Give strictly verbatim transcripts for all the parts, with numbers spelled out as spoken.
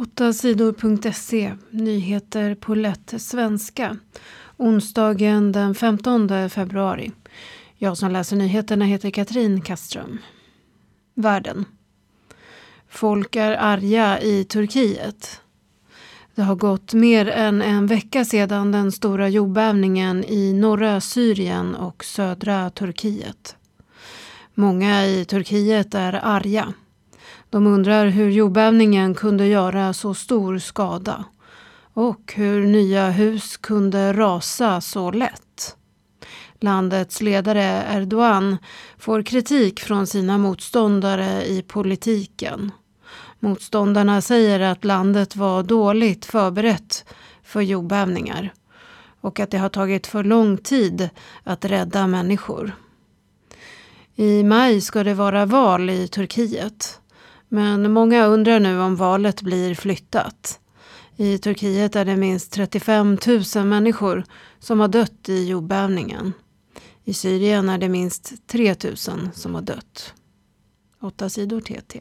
åtta sidor punkt se, nyheter på lätt svenska. Onsdagen den femtonde februari. Jag som läser nyheterna heter Katrin Kastström. Världen. Folk är arga i Turkiet. Det har gått mer än en vecka sedan den stora jordbävningen i norra Syrien och södra Turkiet. Många i Turkiet är arga. De undrar hur jordbävningen kunde göra så stor skada och hur nya hus kunde rasa så lätt. Landets ledare Erdogan får kritik från sina motståndare i politiken. Motståndarna säger att landet var dåligt förberett för jordbävningar och att det har tagit för lång tid att rädda människor. I maj ska det vara val i Turkiet. Men många undrar nu om valet blir flyttat. I Turkiet är det minst trettiofem tusen människor som har dött i jordbävningen. I Syrien är det minst tre tusen som har dött. Åtta sidor T T.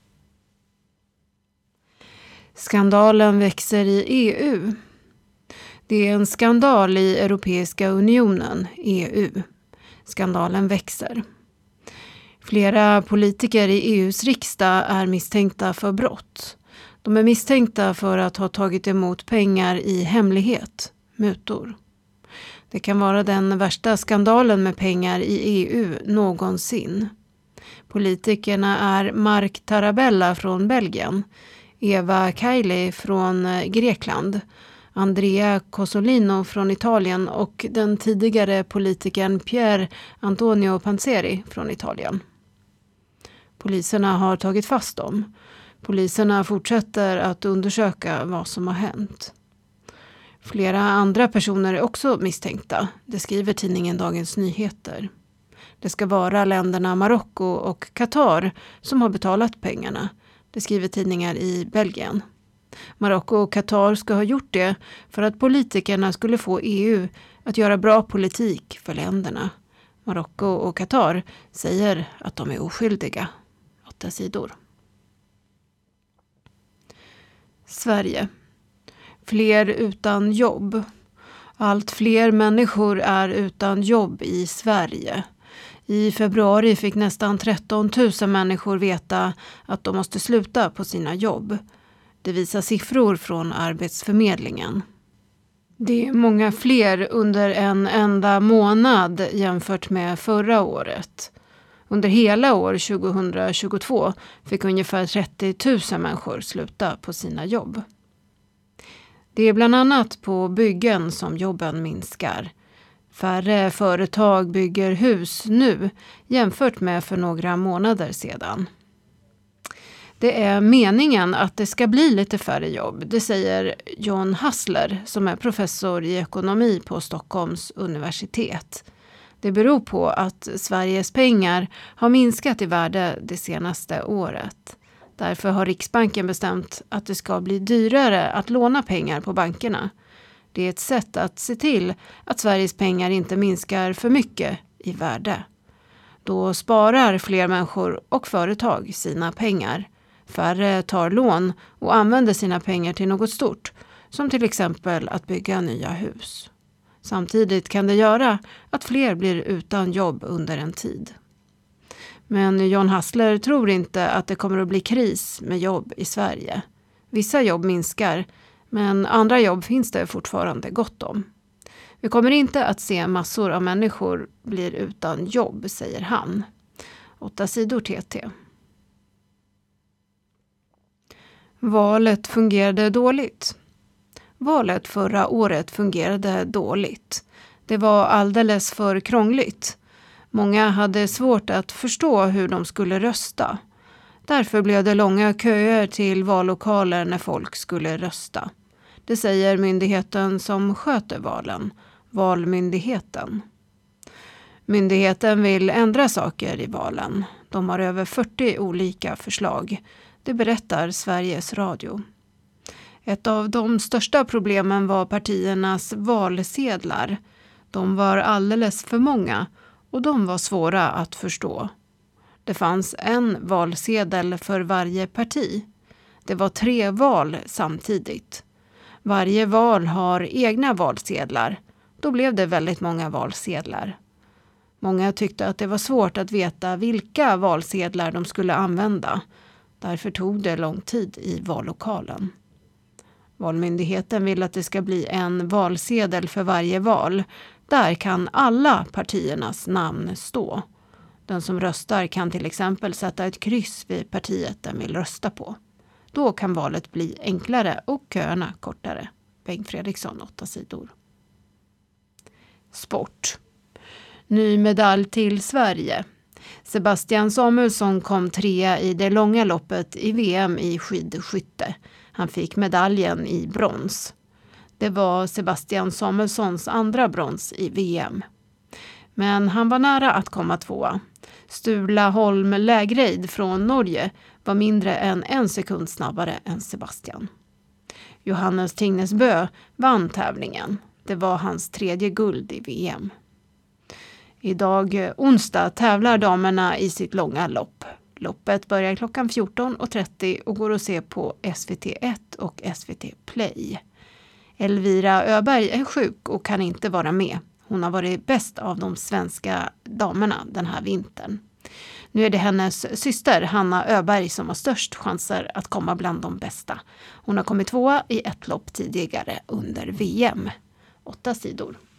Skandalen växer i E U. Det är en skandal i Europeiska unionen, E U. Skandalen växer. Flera politiker i E U:s riksdag är misstänkta för brott. De är misstänkta för att ha tagit emot pengar i hemlighet, mutor. Det kan vara den värsta skandalen med pengar i E U någonsin. Politikerna är Mark Tarabella från Belgien, Eva Kaili från Grekland, Andrea Cosolino från Italien och den tidigare politikern Pier Antonio Panzeri från Italien. Poliserna har tagit fast dem. Poliserna fortsätter att undersöka vad som har hänt. Flera andra personer är också misstänkta, det skriver tidningen Dagens Nyheter. Det ska vara länderna Marocko och Qatar som har betalat pengarna, det skriver tidningar i Belgien. Marocko och Qatar ska ha gjort det för att politikerna skulle få E U att göra bra politik för länderna. Marocko och Qatar säger att de är oskyldiga. Åtta sidor. Sverige. Fler utan jobb. Allt fler människor är utan jobb i Sverige. I februari fick nästan tretton tusen människor veta att de måste sluta på sina jobb. Det visar siffror från Arbetsförmedlingen. Det är många fler under en enda månad jämfört med förra året. Under hela år tjugohundratjugotvå fick ungefär trettio tusen människor sluta på sina jobb. Det är bland annat på byggen som jobben minskar. Färre företag bygger hus nu jämfört med för några månader sedan. Det är meningen att det ska bli lite färre jobb, det säger John Hassler som är professor i ekonomi på Stockholms universitet. Det beror på att Sveriges pengar har minskat i värde det senaste året. Därför har Riksbanken bestämt att det ska bli dyrare att låna pengar på bankerna. Det är ett sätt att se till att Sveriges pengar inte minskar för mycket i värde. Då sparar fler människor och företag sina pengar. Färre tar lån och använder sina pengar till något stort, som till exempel att bygga nya hus. Samtidigt kan det göra att fler blir utan jobb under en tid. Men John Hassler tror inte att det kommer att bli kris med jobb i Sverige. Vissa jobb minskar, men andra jobb finns det fortfarande gott om. Vi kommer inte att se massor av människor blir utan jobb, säger han. Åtta sidor T T. Valet fungerade dåligt. Valet förra året fungerade dåligt. Det var alldeles för krångligt. Många hade svårt att förstå hur de skulle rösta. Därför blev det långa köer till vallokaler när folk skulle rösta. Det säger myndigheten som sköter valen, Valmyndigheten. Myndigheten vill ändra saker i valen. De har över fyrtio olika förslag. Det berättar Sveriges Radio. Ett av de största problemen var partiernas valsedlar. De var alldeles för många och de var svåra att förstå. Det fanns en valsedel för varje parti. Det var tre val samtidigt. Varje val har egna valsedlar. Då blev det väldigt många valsedlar. Många tyckte att det var svårt att veta vilka valsedlar de skulle använda. Därför tog det lång tid i vallokalen. Valmyndigheten vill att det ska bli en valsedel för varje val. Där kan alla partiernas namn stå. Den som röstar kan till exempel sätta ett kryss vid partiet den vill rösta på. Då kan valet bli enklare och köerna kortare. Bengt Fredriksson, åtta sidor. Sport. Ny medalj till Sverige. Sebastian Samuelsson kom trea i det långa loppet i V M i skidskytte. Han fick medaljen i brons. Det var Sebastian Samuelssons andra brons i V M. Men han var nära att komma tvåa. Sturla Holm Lägreid från Norge var mindre än en sekund snabbare än Sebastian. Johannes Tingnesbø vann tävlingen. Det var hans tredje guld i V M. Idag onsdag tävlar damerna i sitt långa lopp. Loppet börjar klockan fjorton och trettio och går att se på S V T ett och S V T Play. Elvira Öberg är sjuk och kan inte vara med. Hon har varit bäst av de svenska damerna den här vintern. Nu är det hennes syster Hanna Öberg som har störst chanser att komma bland de bästa. Hon har kommit tvåa i ett lopp tidigare under V M. Åtta sidor.